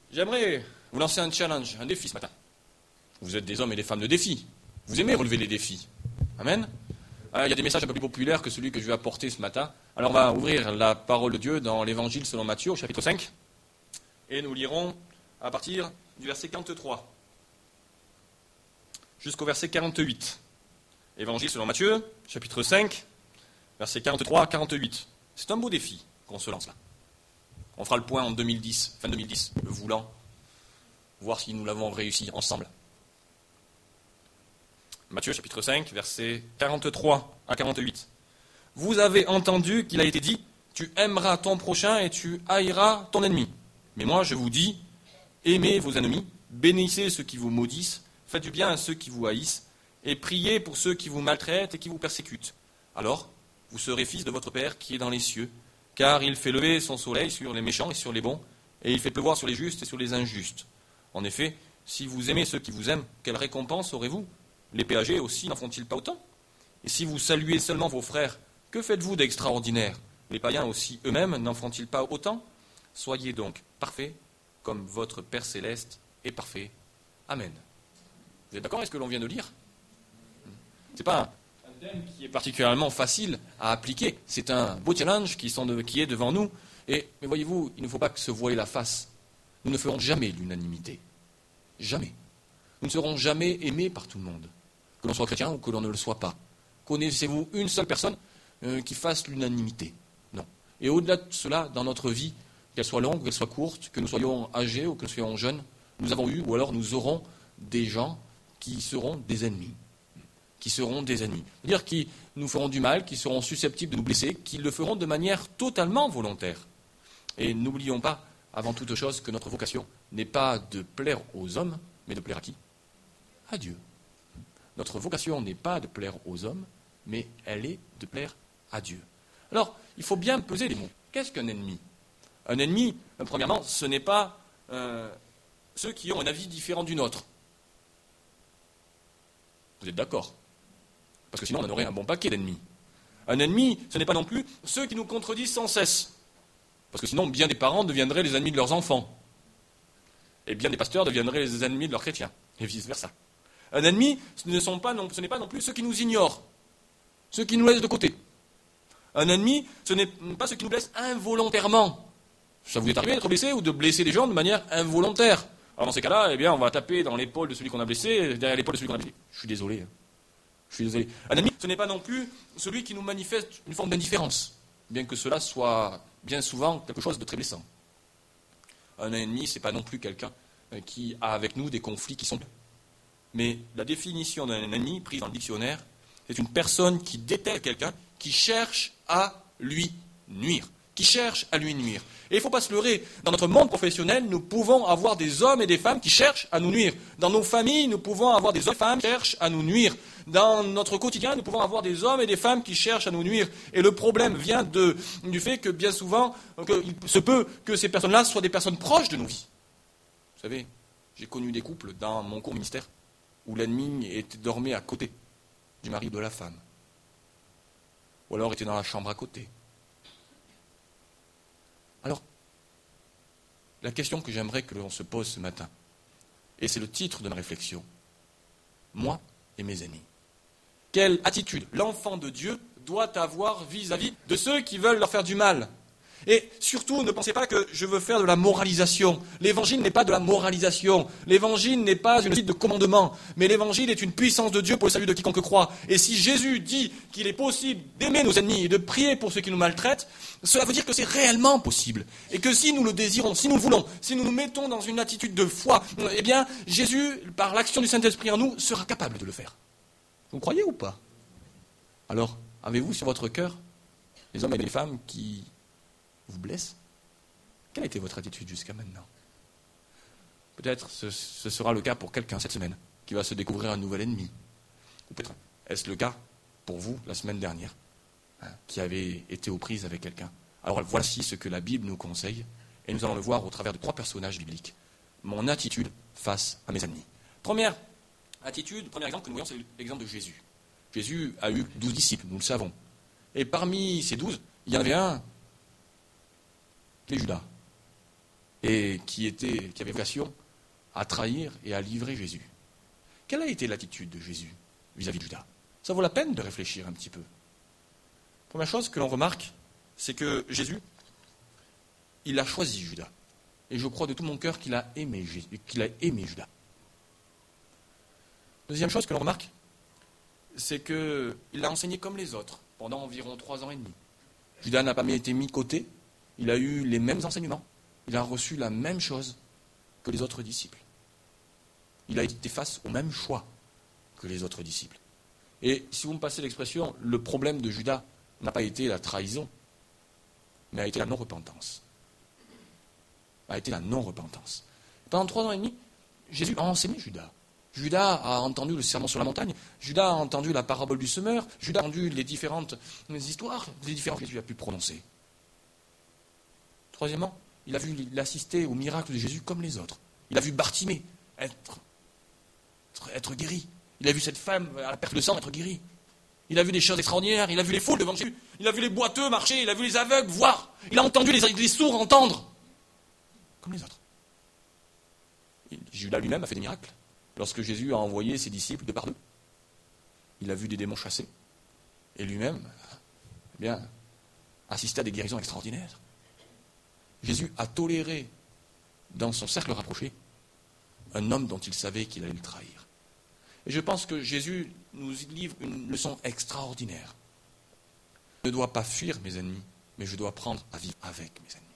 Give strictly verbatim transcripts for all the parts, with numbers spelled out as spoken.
J'aimerais vous lancer un challenge, un défi ce matin. Vous êtes des hommes et des femmes de défi. Vous aimez relever les défis. Amen. Il y a des messages un peu plus populaires que celui que je vais apporter ce matin. Alors on va ouvrir la parole de Dieu dans l'Évangile selon Matthieu, au chapitre cinq. Et nous lirons à partir du verset quarante-trois jusqu'au verset quarante-huit. Évangile selon Matthieu, chapitre cinq, versets quarante-trois à quarante-huit. C'est un beau défi qu'on se lance là. On fera le point en deux mille dix, fin deux mille dix, le voulant, voir si nous l'avons réussi ensemble. Matthieu chapitre cinq, versets quarante-trois à quarante-huit. Vous avez entendu qu'il a été dit, tu aimeras ton prochain et tu haïras ton ennemi. Mais moi je vous dis, aimez vos ennemis, bénissez ceux qui vous maudissent, faites du bien à ceux qui vous haïssent, et priez pour ceux qui vous maltraitent et qui vous persécutent. Alors, vous serez fils de votre Père qui est dans les cieux, car il fait lever son soleil sur les méchants et sur les bons, et il fait pleuvoir sur les justes et sur les injustes. En effet, si vous aimez ceux qui vous aiment, quelle récompense aurez-vous ? Les péagers aussi n'en font-ils pas autant ? Et si vous saluez seulement vos frères, que faites-vous d'extraordinaire ? Les païens aussi eux-mêmes n'en font-ils pas autant ? Soyez donc parfaits, comme votre Père céleste est parfait. Amen. Vous êtes d'accord avec ce que l'on vient de lire ? Ce n'est pas un thème qui est particulièrement facile à appliquer. C'est un beau challenge qui, sont de, qui est devant nous. Et, mais voyez-vous, il ne faut pas que se voiler la face. Nous ne ferons jamais l'unanimité. Jamais. Nous ne serons jamais aimés par tout le monde. Que l'on soit chrétien ou que l'on ne le soit pas. Connaissez-vous une seule personne euh, qui fasse l'unanimité ? Non. Et au-delà de cela, dans notre vie, qu'elle soit longue ou qu'elle soit courte, que nous soyons âgés ou que nous soyons jeunes, nous avons eu ou alors nous aurons des gens qui seront des ennemis. qui seront des ennemis. C'est-à-dire qui nous feront du mal, qui seront susceptibles de nous blesser, qui le feront de manière totalement volontaire. Et n'oublions pas, avant toute chose, que notre vocation n'est pas de plaire aux hommes, mais de plaire à qui ? À Dieu. Notre vocation n'est pas de plaire aux hommes, mais elle est de plaire à Dieu. Alors, il faut bien peser les mots. Qu'est-ce qu'un ennemi ? Un ennemi, premièrement, ce n'est pas euh, ceux qui ont un avis différent du nôtre. Vous êtes d'accord ? Parce que sinon, on en aurait un bon paquet d'ennemis. Un ennemi, ce n'est pas non plus ceux qui nous contredisent sans cesse. Parce que sinon, bien des parents deviendraient les ennemis de leurs enfants. Et bien des pasteurs deviendraient les ennemis de leurs chrétiens. Et vice-versa. Un ennemi, ce, ne sont pas non, ce n'est pas non plus ceux qui nous ignorent. Ceux qui nous laissent de côté. Un ennemi, ce n'est pas ceux qui nous blessent involontairement. Ça vous est arrivé d'être blessé ou de blesser des gens de manière involontaire ? Alors dans ces cas-là, eh bien, on va taper dans l'épaule de celui qu'on a blessé, derrière l'épaule de celui qu'on a blessé. Je suis désolé. Je suis désolé. Un ennemi, ce n'est pas non plus celui qui nous manifeste une forme d'indifférence, bien que cela soit bien souvent quelque chose de très blessant. Un ennemi, ce n'est pas non plus quelqu'un qui a avec nous des conflits qui sont... Mais la définition d'un ennemi, prise dans le dictionnaire, c'est une personne qui déteste quelqu'un, qui cherche à lui nuire. qui cherchent à lui nuire. Et il ne faut pas se leurrer, dans notre monde professionnel, nous pouvons avoir des hommes et des femmes qui cherchent à nous nuire. Dans nos familles, nous pouvons avoir des hommes et des femmes qui cherchent à nous nuire. Dans notre quotidien, nous pouvons avoir des hommes et des femmes qui cherchent à nous nuire. Et le problème vient de, du fait que bien souvent, que il se peut que ces personnes-là soient des personnes proches de nos vies. Vous savez, j'ai connu des couples dans mon court ministère où l'ennemi était dormait à côté du mari de la femme. Ou alors était dans la chambre à côté. Alors, la question que j'aimerais que l'on se pose ce matin, et c'est le titre de ma réflexion, moi et mes ennemis. Quelle attitude l'enfant de Dieu doit avoir vis-à-vis de ceux qui veulent leur faire du mal ? Et surtout, ne pensez pas que je veux faire de la moralisation. L'évangile n'est pas de la moralisation. L'évangile n'est pas une suite de commandements. Mais l'évangile est une puissance de Dieu pour le salut de quiconque croit. Et si Jésus dit qu'il est possible d'aimer nos ennemis et de prier pour ceux qui nous maltraitent, cela veut dire que c'est réellement possible. Et que si nous le désirons, si nous le voulons, si nous nous mettons dans une attitude de foi, eh bien, Jésus, par l'action du Saint-Esprit en nous, sera capable de le faire. Vous croyez ou pas ? Alors, avez-vous sur votre cœur les hommes et les femmes qui vous blesse ? Quelle a été votre attitude jusqu'à maintenant ? Peut-être ce, ce sera le cas pour quelqu'un cette semaine qui va se découvrir un nouvel ennemi. Ou peut-être est-ce le cas pour vous la semaine dernière, hein, qui avez été aux prises avec quelqu'un. Alors voici ce que la Bible nous conseille, et nous allons le voir au travers de trois personnages bibliques. Mon attitude face à mes ennemis. Première attitude, premier exemple que nous voyons, c'est l'exemple de Jésus. Jésus a eu douze disciples, nous le savons. Et parmi ces douze, il y en avait un, c'est Judas. et qui, était, qui avait vocation à trahir et à livrer Jésus. Quelle a été l'attitude de Jésus vis-à-vis de Judas? Ça vaut la peine de réfléchir un petit peu. Première chose que l'on remarque, c'est que Jésus, il a choisi Judas. Et je crois de tout mon cœur qu'il a aimé, qu'il a aimé Judas. Deuxième chose que l'on remarque, c'est qu'il a enseigné comme les autres pendant environ trois ans et demi. Judas n'a pas été mis de côté, il a eu les mêmes enseignements, il a reçu la même chose que les autres disciples. Il a été face au même choix que les autres disciples. Et si vous me passez l'expression, le problème de Judas n'a pas été la trahison, mais a été la non-repentance. A été la non-repentance. Pendant trois ans et demi, Jésus a enseigné Judas. Judas a entendu le sermon sur la montagne, Judas a entendu la parabole du semeur, Judas a entendu les différentes histoires, les différentes que Jésus a pu prononcer. Troisièmement, il a vu l'assister au miracle de Jésus comme les autres. Il a vu Bartimée être, être, être guéri. Il a vu cette femme à la perte de sang être guérie. Il a vu des choses extraordinaires, il a vu les foules devant Jésus, il a vu les boiteux marcher, il a vu les aveugles voir, il a entendu les, les sourds entendre, comme les autres. Et Judas lui-même a fait des miracles. Lorsque Jésus a envoyé ses disciples deux par deux, il a vu des démons chassés, et lui-même, eh bien, assisté à des guérisons extraordinaires. Jésus a toléré, dans son cercle rapproché, un homme dont il savait qu'il allait le trahir. Et je pense que Jésus nous livre une leçon extraordinaire. Je ne dois pas fuir mes ennemis, mais je dois apprendre à vivre avec mes ennemis.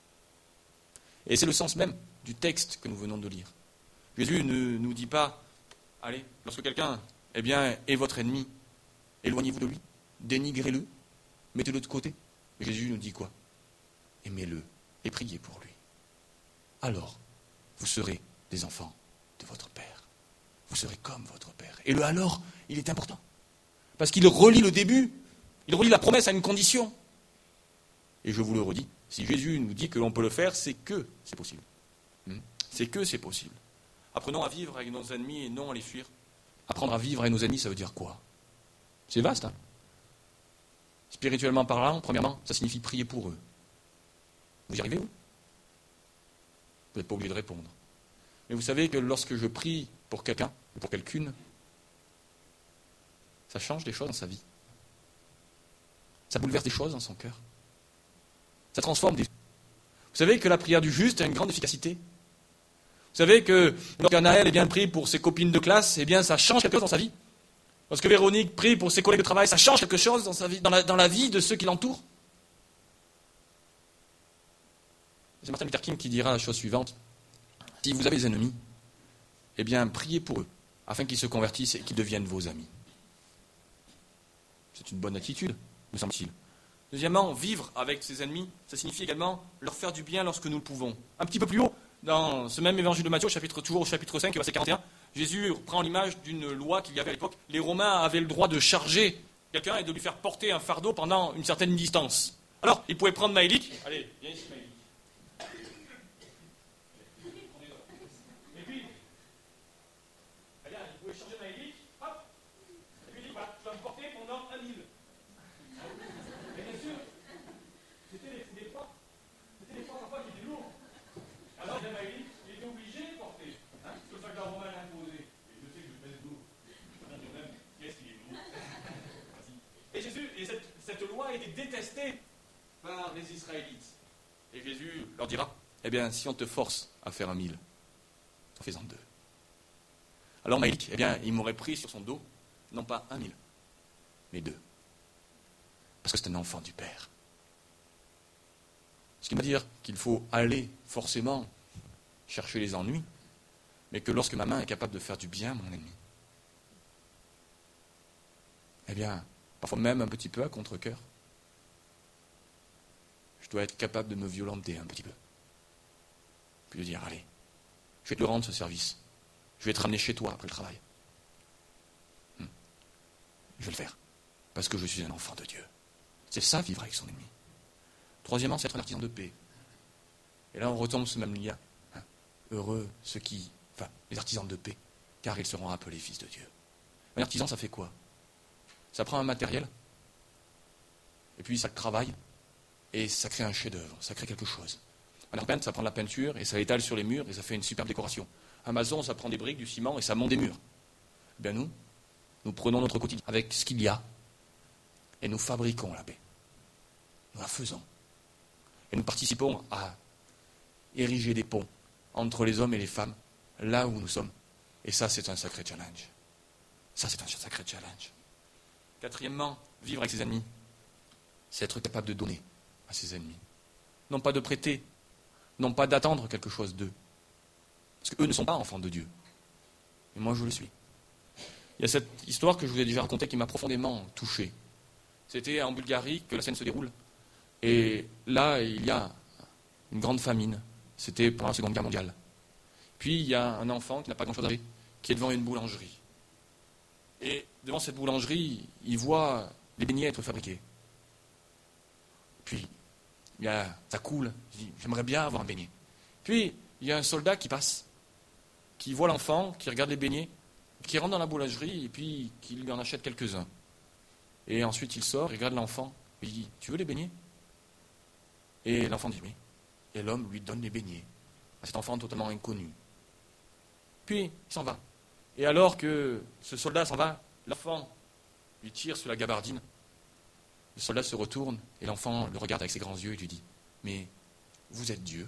Et c'est le sens même du texte que nous venons de lire. Jésus ne nous dit pas, allez, lorsque quelqu'un eh bien, est votre ennemi, éloignez-vous de lui, dénigrez-le, mettez-le de côté. Jésus nous dit quoi? Aimez-le et priez pour lui. Alors, vous serez des enfants de votre Père. Vous serez comme votre Père. Et le alors, il est important. Parce qu'il relie le début, il relie la promesse à une condition. Et je vous le redis, si Jésus nous dit que l'on peut le faire, c'est que c'est possible. C'est que c'est possible. Apprenons à vivre avec nos ennemis et non à les fuir. Apprendre à vivre avec nos ennemis, ça veut dire quoi? C'est vaste, hein? Spirituellement parlant, premièrement, ça signifie prier pour eux. Vous y arrivez, vous? Vous n'êtes pas obligé de répondre. Mais vous savez que lorsque je prie pour quelqu'un, ou pour quelqu'une, ça change des choses dans sa vie. Ça bouleverse des choses dans son cœur. Ça transforme des... Vous savez que la prière du juste a une grande efficacité. Vous savez que lorsqu'un Naël est bien pris pour ses copines de classe, eh bien ça change quelque chose dans sa vie. Lorsque Véronique prie pour ses collègues de travail, ça change quelque chose dans sa vie, dans la, dans la vie de ceux qui l'entourent. C'est Martin Luther King qui dira la chose suivante. Si vous avez des ennemis, eh bien priez pour eux, afin qu'ils se convertissent et qu'ils deviennent vos amis. C'est une bonne attitude, me semble-t-il. Deuxièmement, vivre avec ses ennemis, ça signifie également leur faire du bien lorsque nous le pouvons. Un petit peu plus haut, dans ce même évangile de Matthieu, chapitre, toujours au chapitre cinq, verset quarante et un, Jésus prend l'image d'une loi qu'il y avait à l'époque. Les Romains avaient le droit de charger quelqu'un et de lui faire porter un fardeau pendant une certaine distance. Alors, ils pouvaient prendre Maëlik. Allez, viens ici Maëlik. Et puis, eh bien, ils pouvaient charger Maëlik, hop, et puis il dit, voilà, tu vas me porter pendant un mille. Et bien sûr, c'était des, des fois, c'était des fois parfois qui étaient lourds. Alors, Maëlik, il était obligé de porter. Hein, c'est comme ça que la Romaine a imposé. Et je sais que je pèse lourd. Même, qu'est-ce qu'il est lourd. Et Jésus, et cette, cette loi a été détestée par les Israélites. Et Jésus leur dira, eh bien, si on te force à faire un mille, t'en fais-en deux. Alors Maïlik, eh bien, il m'aurait pris sur son dos, non pas un mille, mais deux. Parce que c'est un enfant du Père. Ce qui veut dire qu'il faut aller forcément chercher les ennuis, mais que lorsque ma main est capable de faire du bien à mon ennemi, eh bien, parfois même un petit peu à contre-cœur, je dois être capable de me violenter un petit peu. Puis de dire, allez, je vais te le rendre ce service. Je vais te ramener chez toi après le travail. Hmm. Je vais le faire. Parce que je suis un enfant de Dieu. C'est ça, vivre avec son ennemi. Troisièmement, c'est être un artisan de paix. Et là, on retombe ce même lien. Hein. Heureux ceux qui... Enfin, les artisans de paix, car ils seront appelés fils de Dieu. Un artisan, ça fait quoi? Ça prend un matériel, et puis ça travaille, et ça crée un chef-d'œuvre, ça crée quelque chose. Un peintre, ça prend de la peinture et ça étale sur les murs et ça fait une superbe décoration. Un maçon, ça prend des briques, du ciment et ça monte des murs. Eh bien nous, nous prenons notre quotidien avec ce qu'il y a et nous fabriquons la paix. Nous la faisons. Et nous participons à ériger des ponts entre les hommes et les femmes, là où nous sommes. Et ça, c'est un sacré challenge. Ça, c'est un sacré challenge. Quatrièmement, vivre avec ses ennemis, c'est être capable de donner à ses ennemis. Non pas de prêter, non pas d'attendre quelque chose d'eux. Parce qu'eux ne sont pas enfants de Dieu. Mais moi, je le suis. Il y a cette histoire que je vous ai déjà racontée qui m'a profondément touché. C'était en Bulgarie que la scène se déroule. Et là, il y a une grande famine. C'était pendant la Seconde Guerre mondiale. Puis, il y a un enfant qui n'a pas grand-chose à faire, qui est devant une boulangerie. Et devant cette boulangerie, il voit les beignets être fabriqués. Puis, il y a, ça coule. Il dit, j'aimerais bien avoir un beignet. Puis, il y a un soldat qui passe, qui voit l'enfant, qui regarde les beignets, qui rentre dans la boulangerie et puis qui lui en achète quelques-uns. Et ensuite, il sort, il regarde l'enfant, et il dit, tu veux les beignets? Et l'enfant dit oui. Et l'homme lui donne les beignets à cet enfant totalement inconnu. Puis, il s'en va. Et alors que ce soldat s'en va, l'enfant lui tire sur la gabardine. Le soldat se retourne et l'enfant le regarde avec ses grands yeux et lui dit « Mais vous êtes Dieu ?»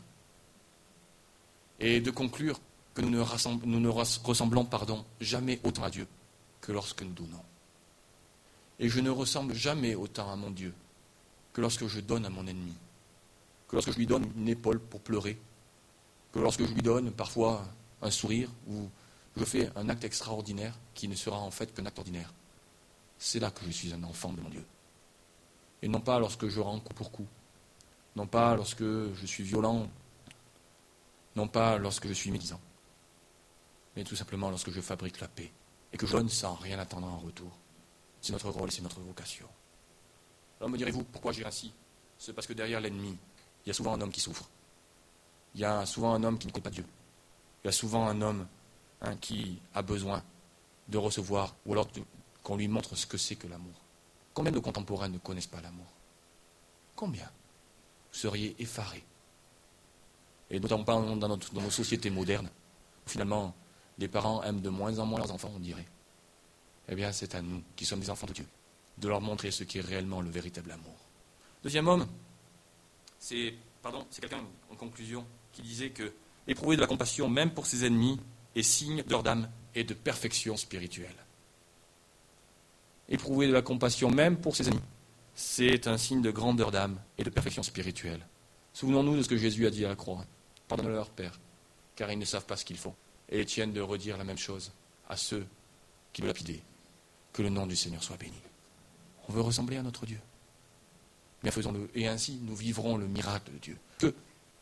Et de conclure que nous ne, rassemble, nous ne ressemblons pardon, jamais autant à Dieu que lorsque nous donnons. Et je ne ressemble jamais autant à mon Dieu que lorsque je donne à mon ennemi, que lorsque je lui donne une épaule pour pleurer, que lorsque je lui donne parfois un sourire ou je fais un acte extraordinaire qui ne sera en fait qu'un acte ordinaire. C'est là que je suis un enfant de mon Dieu. Et non pas lorsque je rends coup pour coup, non pas lorsque je suis violent, non pas lorsque je suis médisant, mais tout simplement lorsque je fabrique la paix et que je donne sans rien attendre en retour. C'est notre rôle, c'est notre vocation. Alors me direz-vous, pourquoi agir ainsi? C'est parce que derrière l'ennemi, il y a souvent un homme qui souffre. Il y a souvent un homme qui ne connaît pas Dieu. Il y a souvent un homme hein, qui a besoin de recevoir, ou alors de, qu'on lui montre ce que c'est que l'amour. Combien de contemporains ne connaissent pas l'amour? Combien? Vous seriez effarés. Et notamment dans, notre, dans nos sociétés modernes, où finalement, les parents aiment de moins en moins leurs enfants, on dirait. Eh bien, c'est à nous, qui sommes des enfants de Dieu, de leur montrer ce qu'est réellement le véritable amour. Deuxième homme, c'est, pardon, c'est quelqu'un, en conclusion, qui disait que éprouver de la compassion, même pour ses ennemis, est signe d'ordre d'âme et de perfection spirituelle. Éprouver de la compassion, même pour ses ennemis, c'est un signe de grandeur d'âme et de perfection spirituelle. Souvenons-nous de ce que Jésus a dit à la croix. Pardonne-leur, Père, car ils ne savent pas ce qu'ils font. Et Étienne de redire la même chose à ceux qui le lapidaient. Que le nom du Seigneur soit béni. On veut ressembler à notre Dieu. Bien faisons-le. Et ainsi, nous vivrons le miracle de Dieu. Que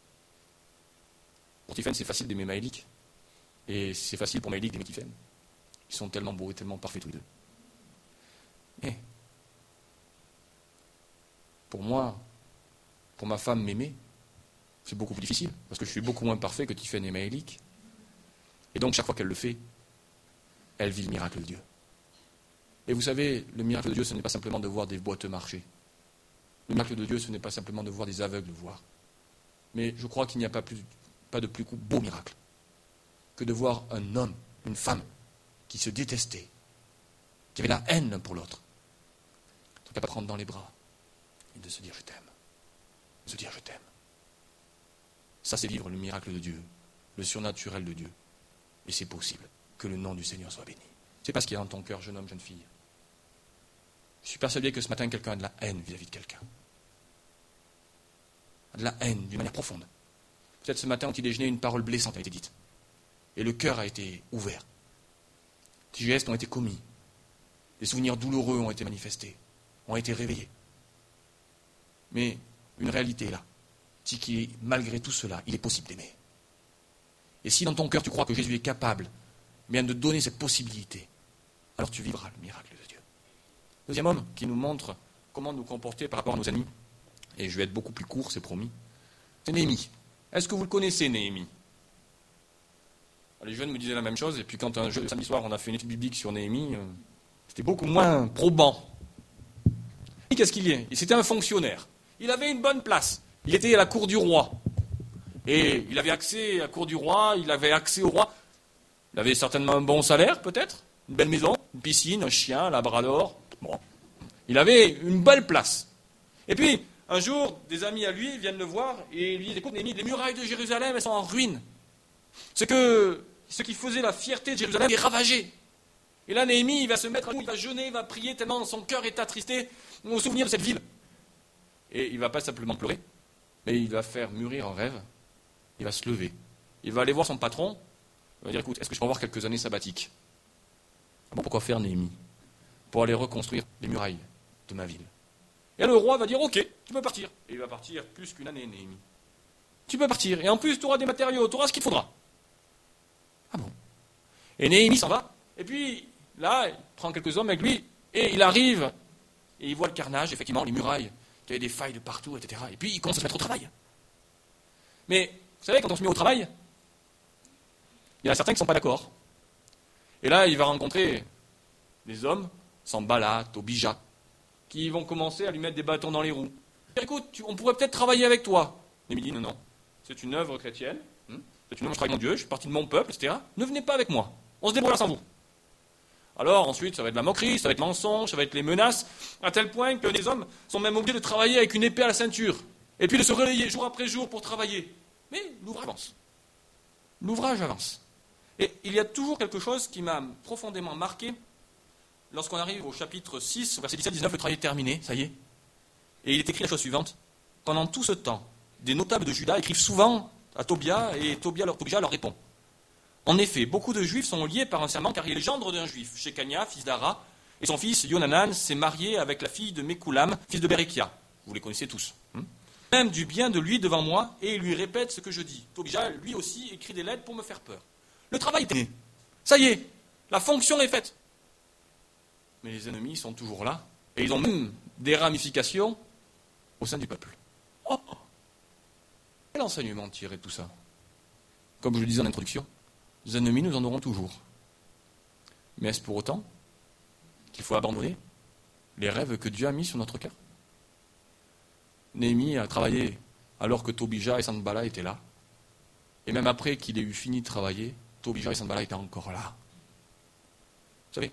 pour Tiphaine, c'est facile d'aimer Maëlik. Et c'est facile pour Maëlik d'aimer Tiphaine. Ils sont tellement beaux et tellement parfaits tous les deux. Mais, pour moi, pour ma femme m'aimer, c'est beaucoup plus difficile, parce que je suis beaucoup moins parfait que Tiphaine et Maëlik. Et donc, chaque fois qu'elle le fait, elle vit le miracle de Dieu. Et vous savez, le miracle de Dieu, ce n'est pas simplement de voir des boiteux marcher. Le miracle de Dieu, ce n'est pas simplement de voir des aveugles voir. Mais je crois qu'il n'y a pas, plus, pas de plus beau miracle que de voir un homme, une femme, qui se détestaient, qui avaient la haine l'un pour l'autre, qui ne pas prendre dans les bras et de se dire « je t'aime », de se dire « je t'aime ». Ça, c'est vivre le miracle de Dieu, le surnaturel de Dieu. Et c'est possible. Que le nom du Seigneur soit béni. C'est pas ce qu'il y a dans ton cœur, jeune homme, jeune fille. Je suis persuadé que ce matin, quelqu'un a de la haine vis-à-vis de quelqu'un. A de la haine, d'une manière profonde. Peut-être ce matin, au petit déjeuner, une parole blessante a été dite. Et le cœur a été ouvert. Des gestes ont été commis. Des souvenirs douloureux ont été manifestés, ont été réveillés. Mais une réalité est là. C'est qu'il, malgré tout cela, il est possible d'aimer. Et si dans ton cœur tu crois que Jésus est capable bien de donner cette possibilité, alors tu vivras le miracle de Dieu. Deuxième homme qui nous montre comment nous comporter par rapport à nos ennemis, et je vais être beaucoup plus court, c'est promis, c'est Néhémie. Est-ce que vous le connaissez, Néhémie? Les jeunes me disaient la même chose, et puis quand un samedi soir on a fait une étude biblique sur Néhémie, euh, c'était beaucoup moins probant. Qu'est-ce qu'il est? C'était un fonctionnaire. Il avait une bonne place. Il était à la cour du roi. Et il avait accès à la cour du roi, il avait accès au roi. Il avait certainement un bon salaire, peut-être, une belle maison, une piscine, un chien, un labrador. Bon. Il avait une belle place. Et puis, un jour, des amis à lui viennent le voir et lui disent, écoute, Néhémie, les murailles de Jérusalem, elles sont en ruine. C'est que ce qui faisait la fierté de Jérusalem est ravagé. Et là, Néhémie, il va se mettre à genoux, il va jeûner, il va prier tellement son cœur est attristé au souvenir de cette ville. Et il ne va pas simplement pleurer, mais il va faire mûrir un rêve. Il va se lever. Il va aller voir son patron. Il va dire, écoute, est-ce que je peux avoir quelques années sabbatiques? Bon, pourquoi faire, Néhémie? Pour aller reconstruire les murailles de ma ville. Et là, le roi va dire, ok, tu peux partir. Et il va partir plus qu'une année, Néhémie. Tu peux partir. Et en plus, tu auras des matériaux, tu auras ce qu'il faudra. Ah bon? Et Néhémie s'en va. Et puis, là, il prend quelques hommes avec lui. Et il arrive. Et il voit le carnage, effectivement, les murailles. Il y avait des failles de partout, et cetera. Et puis, il commence à se mettre au travail. Mais, vous savez, quand on se met au travail, il y en a certains qui ne sont pas d'accord. Et là, il va rencontrer des hommes, Sanballat, Tobija, qui vont commencer à lui mettre des bâtons dans les roues. Écoute, tu, on pourrait peut-être travailler avec toi. Néhémie dit, non, non, c'est une œuvre chrétienne, hein, c'est une œuvre, je travaille avec mon Dieu, je suis parti de mon peuple, et cetera. Ne venez pas avec moi, on se débrouillera sans vous. Alors ensuite, ça va être la moquerie, ça va être le mensonge, ça va être les menaces, à tel point que les hommes sont même obligés de travailler avec une épée à la ceinture, et puis de se relayer jour après jour pour travailler. Mais l'ouvrage avance. L'ouvrage avance. Et il y a toujours quelque chose qui m'a profondément marqué. Lorsqu'on arrive au chapitre six, verset dix-sept dix-neuf, le travail est terminé, ça y est. Et il est écrit la chose suivante. Pendant tout ce temps, des notables de Juda écrivent souvent à Tobia, et Tobia leur, Tobia leur répond. En effet, beaucoup de juifs sont liés par un serment, car il est le gendre d'un juif, Shekania, fils d'Ara, et son fils Yonanan s'est marié avec la fille de Mekoulam, fils de Berekia. Vous les connaissez tous. Hein, même du bien de lui devant moi, et il lui répète ce que je dis. Tobia, lui aussi, écrit des lettres pour me faire peur. Le travail est terminé. Ça y est, la fonction est faite. Mais les ennemis sont toujours là, et ils ont même des ramifications au sein du peuple. Oh, quel enseignement tirer de tout ça? Comme je le disais en introduction, les ennemis, nous en aurons toujours. Mais est-ce pour autant qu'il faut abandonner les rêves que Dieu a mis sur notre cœur? Néhémie a travaillé alors que Tobija et Sanballat étaient là. Et même après qu'il ait eu fini de travailler, Tobija et Sanballat étaient encore là. Vous savez,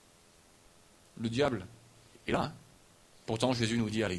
le diable est là. Hein. Pourtant, Jésus nous dit allez.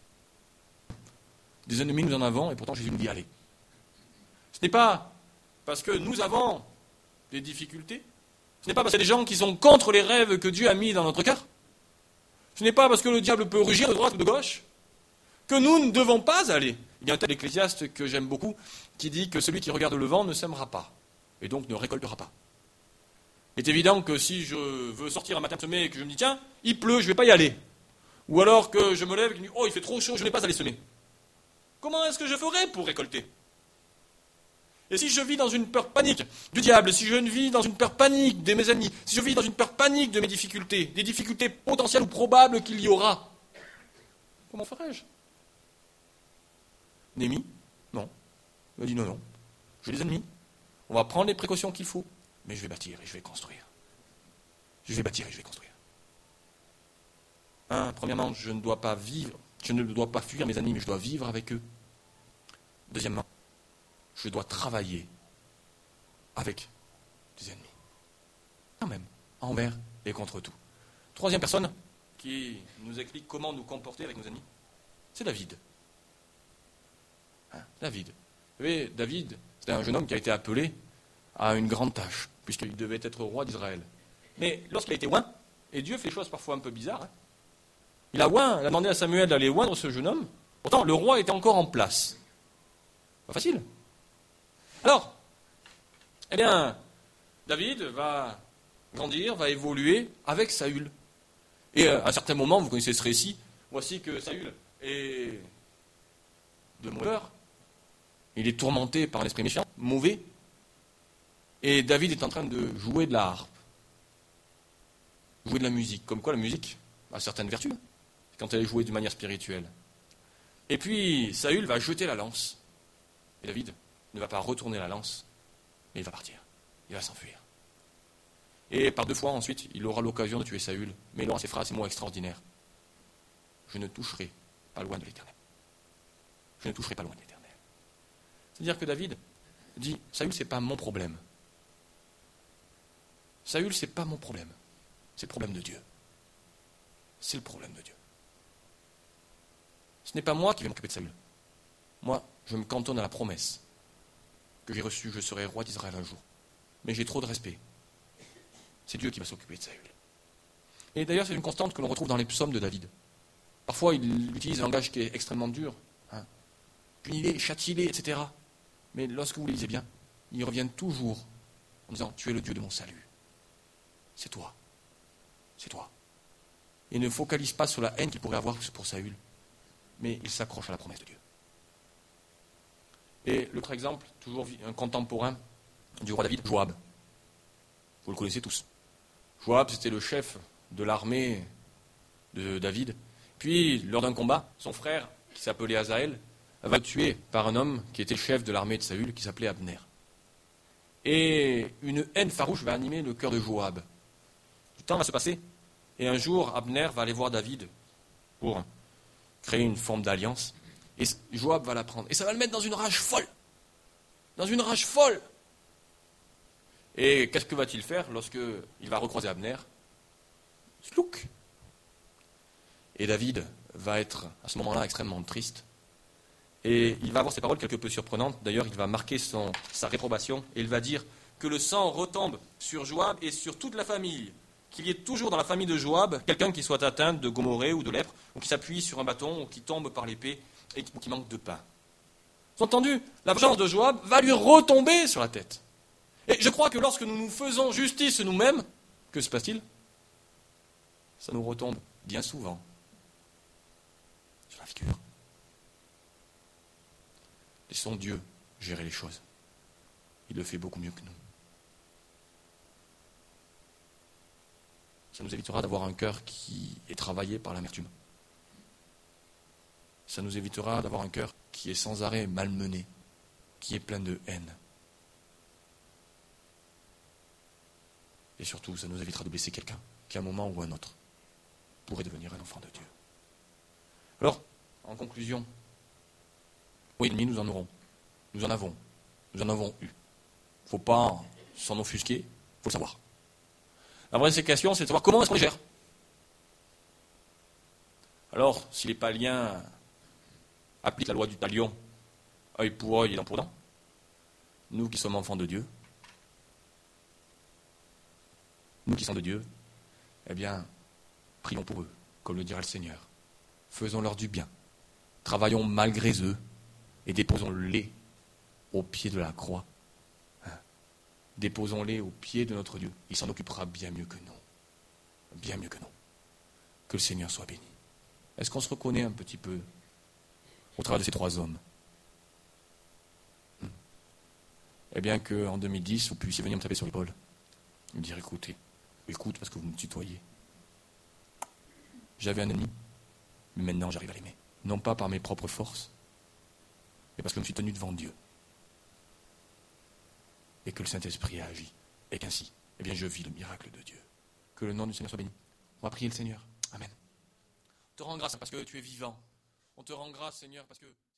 Des ennemis, nous en avons, et pourtant Jésus nous dit allez. Ce n'est pas parce que nous avons des difficultés, ce n'est pas parce qu'il y a des gens qui sont contre les rêves que Dieu a mis dans notre cœur, ce n'est pas parce que le diable peut rugir de droite ou de gauche, que nous ne devons pas aller. Il y a un tel Ecclésiaste que j'aime beaucoup, qui dit que celui qui regarde le vent ne sèmera pas, et donc ne récoltera pas. Il est évident que si je veux sortir un matin semer et que je me dis tiens, il pleut, je ne vais pas y aller, ou alors que je me lève et que je me dis oh, il fait trop chaud, je ne vais pas aller semer. Comment est-ce que je ferai pour récolter? Et si je vis dans une peur panique du diable, si je vis dans une peur panique de mes ennemis, si je vis dans une peur panique de mes difficultés, des difficultés potentielles ou probables qu'il y aura, comment ferai-je? Néhémie? Non. Il m'a dit non, non. J'ai des ennemis. On va prendre les précautions qu'il faut, mais je vais bâtir et je vais construire. Je vais bâtir et je vais construire. Un, premièrement, je ne dois pas vivre, je ne dois pas fuir mes ennemis, mais je dois vivre avec eux. Deuxièmement, je dois travailler avec des ennemis. Quand même, envers et contre tout. Troisième personne qui nous explique comment nous comporter avec nos ennemis, c'est David. Hein, David. Vous savez, David, c'était un jeune homme qui a été appelé à une grande tâche, puisqu'il devait être roi d'Israël. Mais lorsqu'il a été oint, et Dieu fait des choses parfois un peu bizarres, hein, il a oint, il a demandé à Samuel d'aller oindre ce jeune homme, pourtant le roi était encore en place. Pas facile. Alors, eh bien, David va grandir, va évoluer avec Saül. Et à un certain moment, vous connaissez ce récit, voici que Saül est de mauvaise humeur, il est tourmenté par un esprit méchant, mauvais, et David est en train de jouer de la harpe, jouer de la musique, comme quoi la musique a certaines vertus, quand elle est jouée d'une manière spirituelle. Et puis, Saül va jeter la lance, et David ne va pas retourner la lance, mais il va partir, il va s'enfuir. Et par deux fois ensuite, il aura l'occasion de tuer Saül, mais il aura ces phrases, ces mots extraordinaires. Je ne toucherai pas loin de l'Éternel. Je ne toucherai pas loin de l'Éternel. C'est-à-dire que David dit, Saül, c'est pas mon problème. Saül, c'est pas mon problème. C'est le problème de Dieu. C'est le problème de Dieu. Ce n'est pas moi qui vais m'occuper de Saül. Moi, je me cantonne à la promesse que j'ai reçue, je serai roi d'Israël un jour. Mais j'ai trop de respect. C'est Dieu qui va s'occuper de Saül. Et d'ailleurs, c'est une constante que l'on retrouve dans les psaumes de David. Parfois, il utilise un langage qui est extrêmement dur. Hein. Punis-les, châtie-les, et cetera. Mais lorsque vous les lisez bien, ils reviennent toujours en disant, tu es le Dieu de mon salut. C'est toi. C'est toi. Et ne focalise pas sur la haine qu'il pourrait avoir pour Saül, mais il s'accroche à la promesse de Dieu. Et l'autre exemple, toujours un contemporain du roi David, Joab. Vous le connaissez tous. Joab, c'était le chef de l'armée de David. Puis, lors d'un combat, son frère, qui s'appelait Azaël, va être tué par un homme qui était chef de l'armée de Saül, qui s'appelait Abner. Et une haine farouche va animer le cœur de Joab. Du temps va se passer, et un jour, Abner va aller voir David pour créer une forme d'alliance, et Joab va la prendre. Et ça va le mettre dans une rage folle. Dans une rage folle. Et qu'est-ce que va-t-il faire lorsque il va recroiser Abner? Slouk. Et David va être à ce moment-là extrêmement triste. Et il va avoir ces paroles quelque peu surprenantes. D'ailleurs, il va marquer son, sa réprobation. Et il va dire que le sang retombe sur Joab et sur toute la famille. Qu'il y ait toujours dans la famille de Joab quelqu'un qui soit atteint de gomorrhée ou de lèpre, ou qui s'appuie sur un bâton, ou qui tombe par l'épée, et qui, qui manque de pain. Vous avez entendu? La vengeance de Joab va lui retomber sur la tête. Et je crois que lorsque nous nous faisons justice nous-mêmes, que se passe-t-il? Ça nous retombe bien souvent sur la figure. Laissons Dieu gérer les choses. Il le fait beaucoup mieux que nous. Ça nous évitera d'avoir un cœur qui est travaillé par l'amertume. Ça nous évitera d'avoir un cœur qui est sans arrêt malmené, qui est plein de haine. Et surtout, ça nous évitera de blesser quelqu'un qui, à un moment ou à un autre, pourrait devenir un enfant de Dieu. Alors, en conclusion, oui, ennemis, nous en aurons. Nous en avons. Nous en avons eu. Il ne faut pas s'en offusquer, il faut le savoir. La vraie question, c'est de savoir comment est-ce qu'on les gère. Alors, si les païens appliquent la loi du talion, œil pour œil et dent pour dent, nous qui sommes enfants de Dieu, nous qui sommes de Dieu, eh bien, prions pour eux, comme le dira le Seigneur. Faisons-leur du bien. Travaillons malgré eux et déposons-les au pied de la croix. Hein. Déposons-les au pied de notre Dieu. Il s'en occupera bien mieux que nous. Bien mieux que nous. Que le Seigneur soit béni. Est-ce qu'on se reconnaît un petit peu au travers de ces trois hommes? hum. Eh bien qu'en deux mille dix, vous puissiez venir me taper sur l'épaule et me dire, écoutez, écoute parce que vous me tutoyez. J'avais un ennemi, mais maintenant j'arrive à l'aimer. Non pas par mes propres forces, mais parce que je me suis tenu devant Dieu. Et que le Saint-Esprit a agi. Et qu'ainsi, eh bien, je vis le miracle de Dieu. Que le nom du Seigneur soit béni. On va prier le Seigneur. Amen. On te rend grâce parce que tu es vivant. On te rend grâce, Seigneur, parce que...